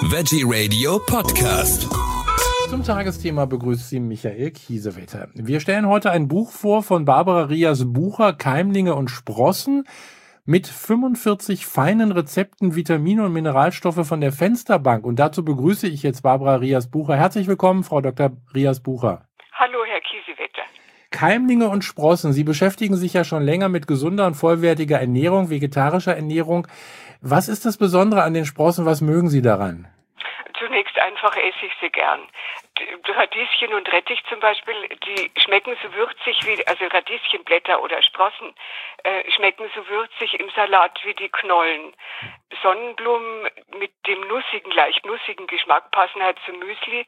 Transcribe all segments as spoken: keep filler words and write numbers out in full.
Veggie Radio Podcast. Zum Tagesthema begrüßt Sie Michael Kiesewetter. Wir stellen heute ein Buch vor von Barbara Rias-Bucher, Keimlinge und Sprossen, mit fünfundvierzig feinen Rezepten, Vitamine und Mineralstoffe von der Fensterbank. Und dazu begrüße ich jetzt Barbara Rias-Bucher. Herzlich willkommen, Frau Doktor Rias-Bucher. Hallo, Herr Kiesewetter. Keimlinge und Sprossen. Sie beschäftigen sich ja schon länger mit gesunder und vollwertiger Ernährung, vegetarischer Ernährung. Was ist das Besondere an den Sprossen? Was mögen Sie daran? Zunächst einfach esse ich sie gern. Radieschen und Rettich zum Beispiel, die schmecken so würzig wie, also Radieschenblätter oder Sprossen äh, schmecken so würzig im Salat wie die Knollen. Sonnenblumen mit dem nussigen, leicht nussigen Geschmack passen halt zum Müsli.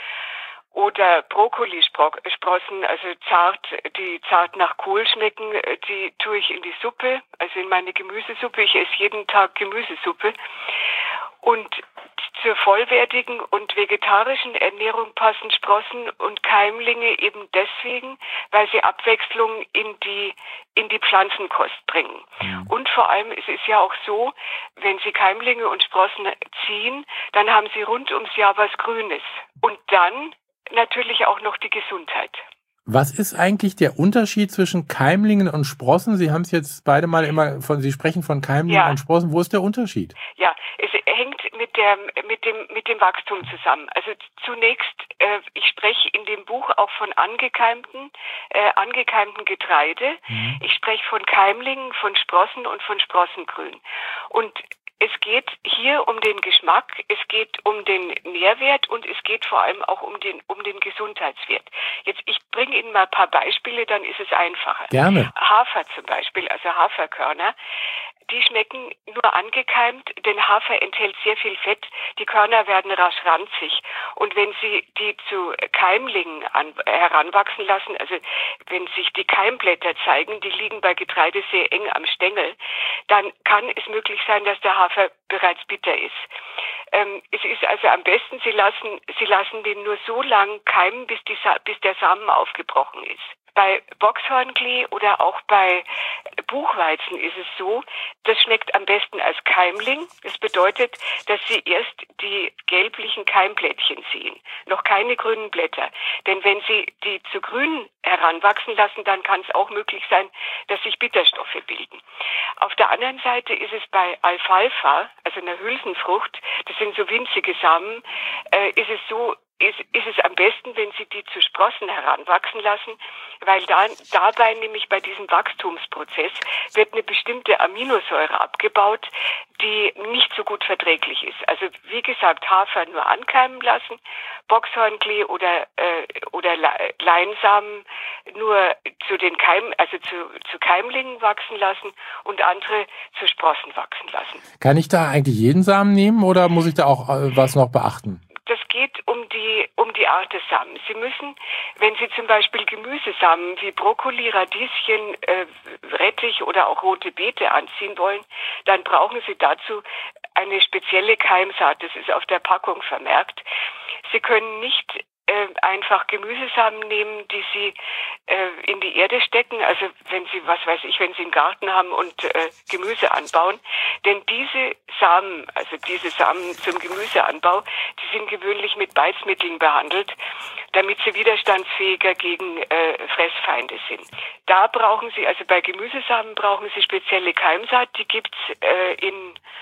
Oder Brokkolisprossen, also zart, die zart nach Kohl schmecken, die tue ich in die Suppe, also in meine Gemüsesuppe. Ich esse jeden Tag Gemüsesuppe. Und zur vollwertigen und vegetarischen Ernährung passen Sprossen und Keimlinge eben deswegen, weil sie Abwechslung in die in die Pflanzenkost bringen. Ja. Und vor allem es ist ja auch so, wenn Sie Keimlinge und Sprossen ziehen, dann haben Sie rund ums Jahr was Grünes. Und dann natürlich auch noch die Gesundheit. Was ist eigentlich der Unterschied zwischen Keimlingen und Sprossen? Sie haben es jetzt beide mal immer von, Sie sprechen von Keimlingen ja. und Sprossen. Wo ist der Unterschied? Ja, es hängt mit der, mit dem, mit dem Wachstum zusammen. Also zunächst, äh, ich spreche in dem Buch auch von angekeimten, äh, angekeimten Getreide. Mhm. Ich spreche von Keimlingen, von Sprossen und von Sprossengrün. Und es geht hier um den Geschmack, es geht um den Nährwert und es geht vor allem auch um den um den Gesundheitswert. Jetzt, ich bringe Ihnen mal ein paar Beispiele, dann ist es einfacher. Gerne. Hafer zum Beispiel, also Haferkörner, die schmecken nur angekeimt, denn Hafer enthält sehr viel Fett, die Körner werden rasch ranzig. Und wenn Sie die zu Keimlingen an, heranwachsen lassen, also wenn sich die Keimblätter zeigen, die liegen bei Getreide sehr eng am Stängel, dann kann es möglich sein, dass der Hafer bereits bitter ist. Ähm, es ist also am besten, Sie lassen, Sie lassen den nur so lang keimen, bis, die, bis der Samen aufgebrochen ist. Bei Boxhornklee oder auch bei Buchweizen ist es so, das schmeckt am besten als Keimling. Das bedeutet, dass Sie erst die gelblichen Keimblättchen sehen, noch keine grünen Blätter. Denn wenn Sie die zu grün heranwachsen lassen, dann kann es auch möglich sein, dass sich Bitterstoffe bilden. Auf der anderen Seite ist es bei Alfalfa, also einer Hülsenfrucht, das sind so winzige Samen, äh, ist es so, Ist, ist es am besten, wenn Sie die zu Sprossen heranwachsen lassen, weil dann, dabei nämlich bei diesem Wachstumsprozess wird eine bestimmte Aminosäure abgebaut, die nicht so gut verträglich ist. Also wie gesagt, Hafer nur ankeimen lassen, Boxhornklee oder äh, oder Leinsamen nur zu den Keim, also zu, zu Keimlingen wachsen lassen und andere zu Sprossen wachsen lassen. Kann ich da eigentlich jeden Samen nehmen oder muss ich da auch äh, was noch beachten? Das geht um die um die Art des Samens. Sie müssen, wenn Sie zum Beispiel Gemüsesamen wie Brokkoli, Radieschen, äh, Rettich oder auch rote Beete anziehen wollen, dann brauchen Sie dazu eine spezielle Keimsaat. Das ist auf der Packung vermerkt. Sie können nicht äh, einfach Gemüsesamen nehmen, die Sie äh, in die Erde stecken. Also wenn Sie, was weiß ich, wenn Sie einen Garten haben und äh, Gemüse anbauen. Denn diese Samen, also diese Samen zum Gemüseanbau, die sind gewöhnlich mit Beizmitteln behandelt, damit sie widerstandsfähiger gegen äh, Fressfeinde sind. Da brauchen Sie, also bei Gemüsesamen brauchen Sie spezielle Keimsaat, die gibt's äh, in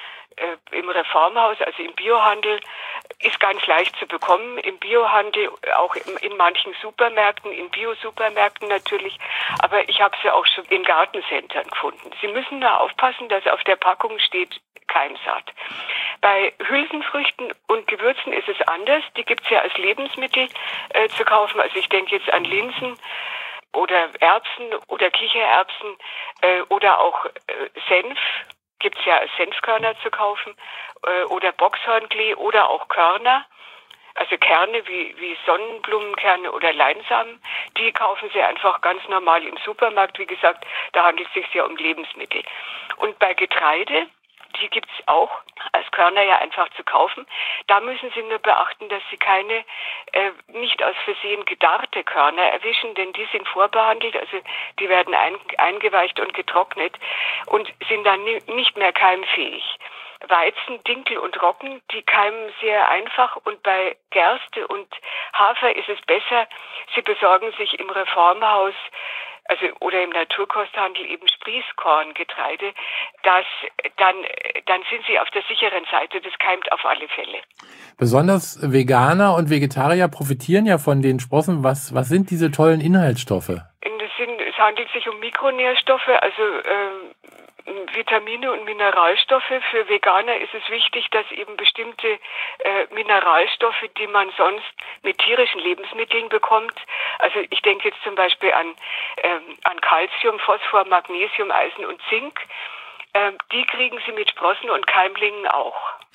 äh, im Reformhaus, also im Biohandel, ist ganz leicht zu bekommen. Im Biohandel, auch in, in manchen Supermärkten, in Bio-Supermärkten natürlich, aber ich habe sie auch schon in Gartencentern gefunden. Sie müssen nur aufpassen, dass auf der Packung steht Keimsaat. Bei Hülsenfrüchten und Gewürzen ist es anders. Die gibt's ja als Lebensmittel äh, zu kaufen. Also ich denke jetzt an Linsen oder Erbsen oder Kichererbsen äh, oder auch äh, Senf. Gibt es ja als Senfkörner zu kaufen äh, oder Boxhornklee oder auch Körner, also Kerne wie, wie Sonnenblumenkerne oder Leinsamen, die kaufen Sie einfach ganz normal im Supermarkt. Wie gesagt, da handelt es sich ja um Lebensmittel. Und bei Getreide, die gibt es auch als Körner ja einfach zu kaufen. Da müssen Sie nur beachten, dass Sie keine äh, nicht aus Versehen gedarrte Körner erwischen, denn die sind vorbehandelt, also die werden ein, eingeweicht und getrocknet und sind dann ni- nicht mehr keimfähig. Weizen, Dinkel und Roggen, die keimen sehr einfach, und bei Gerste und Hafer ist es besser, Sie besorgen sich im Reformhaus, also oder im Naturkosthandel eben Sprießkorngetreide. Das, dann, dann sind Sie auf der sicheren Seite, das keimt auf alle Fälle. Besonders Veganer und Vegetarier profitieren ja von den Sprossen. Was, was sind diese tollen Inhaltsstoffe? Das sind, es handelt sich um Mikronährstoffe, also ähm, Vitamine und Mineralstoffe. Für Veganer ist es wichtig, dass eben bestimmte äh, Mineralstoffe, die man sonst mit tierischen Lebensmitteln bekommt, also ich denke jetzt zum Beispiel an, ähm, an Calcium, Phosphor, Magnesium, Eisen und Zink, ähm, die kriegen Sie mit Sprossen und Keimlingen auch.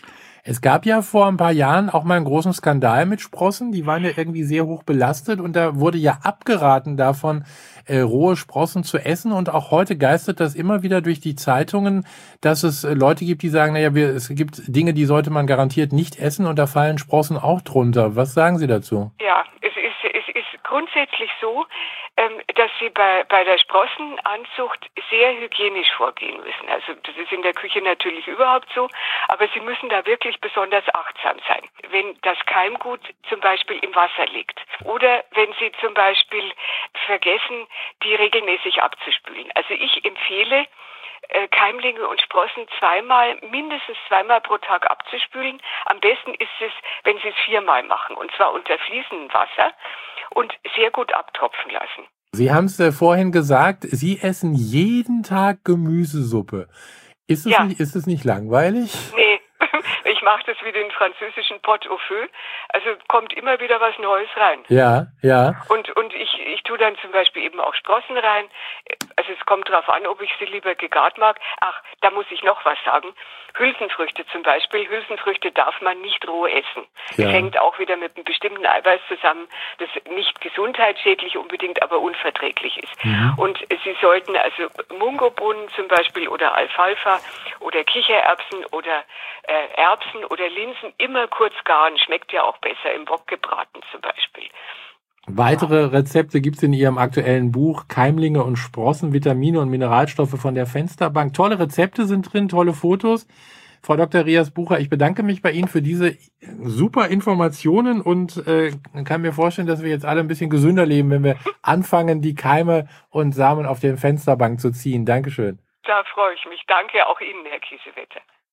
Es gab ja vor ein paar Jahren auch mal einen großen Skandal mit Sprossen. Die waren ja irgendwie sehr hoch belastet und da wurde ja abgeraten davon, äh, rohe Sprossen zu essen. Und auch heute geistert das immer wieder durch die Zeitungen, dass es äh, Leute gibt, die sagen, naja, wir, es gibt Dinge, die sollte man garantiert nicht essen, und da fallen Sprossen auch drunter. Was sagen Sie dazu? Ja, es ist, es ist grundsätzlich so, ähm, dass Sie bei, bei der Sprossenanzucht sehr hygienisch vorgehen müssen. Also das ist in der Küche natürlich überhaupt so, aber Sie müssen da wirklich besonders achtsam sein. Wenn das Keimgut zum Beispiel im Wasser liegt oder wenn Sie zum Beispiel vergessen, die regelmäßig abzuspülen. Also ich empfehle, äh, Keimlinge und Sprossen zweimal, mindestens zweimal pro Tag abzuspülen. Am besten ist es, wenn Sie es viermal machen, und zwar unter fließendem Wasser und sehr gut abtropfen lassen. Sie haben es äh, vorhin gesagt, Sie essen jeden Tag Gemüsesuppe. Ist es, Ja. nicht, ist es nicht langweilig? Nee, ich mache das wie den französischen Pot au feu. Also kommt immer wieder was Neues rein. Ja, ja. Und, und ich, ich tue dann zum Beispiel eben auch Sprossen rein. Also es kommt darauf an, ob ich sie lieber gegart mag. Ach, da muss ich noch was sagen. Hülsenfrüchte zum Beispiel. Hülsenfrüchte darf man nicht roh essen. Ja. Das hängt auch wieder mit einem bestimmten Eiweiß zusammen, das nicht gesundheitsschädlich unbedingt, aber unverträglich ist. Mhm. Und Sie sollten also Mungobohnen zum Beispiel oder Alfalfa oder Kichererbsen oder äh, Erbsen oder Linsen immer kurz garen. Schmeckt ja auch besser im Wok gebraten zum Beispiel. Weitere Rezepte gibt es in Ihrem aktuellen Buch Keimlinge und Sprossen, Vitamine und Mineralstoffe von der Fensterbank. Tolle Rezepte sind drin, tolle Fotos. Frau Doktor Rias-Bucher, ich bedanke mich bei Ihnen für diese super Informationen und äh, kann mir vorstellen, dass wir jetzt alle ein bisschen gesünder leben, wenn wir anfangen, die Keime und Samen auf der Fensterbank zu ziehen. Dankeschön. Da freue ich mich. Danke auch Ihnen, Herr Kiesewetter.